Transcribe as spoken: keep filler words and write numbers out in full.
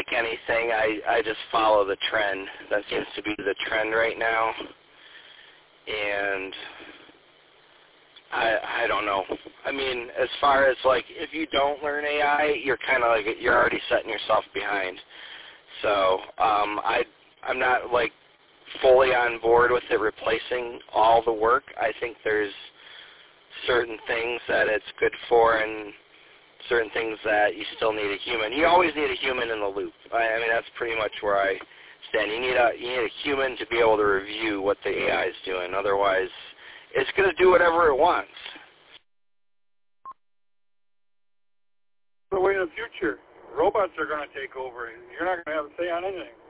like anything, I, I just follow the trend. That seems to be the trend right now. And I I don't know. I mean, as far as, like, if you don't learn A I, you're kind of like, you're already setting yourself behind. So um, I, I'm not, like, fully on board with it replacing all the work. I think there's certain things that it's good for and certain things that you still need a human. You always need a human in the loop. I, I mean, that's pretty much where I stand. You need a you need a human to be able to review what the A I is doing. Otherwise, it's going to do whatever it wants. The way in the future, robots are going to take over. You're not going to have a say on anything.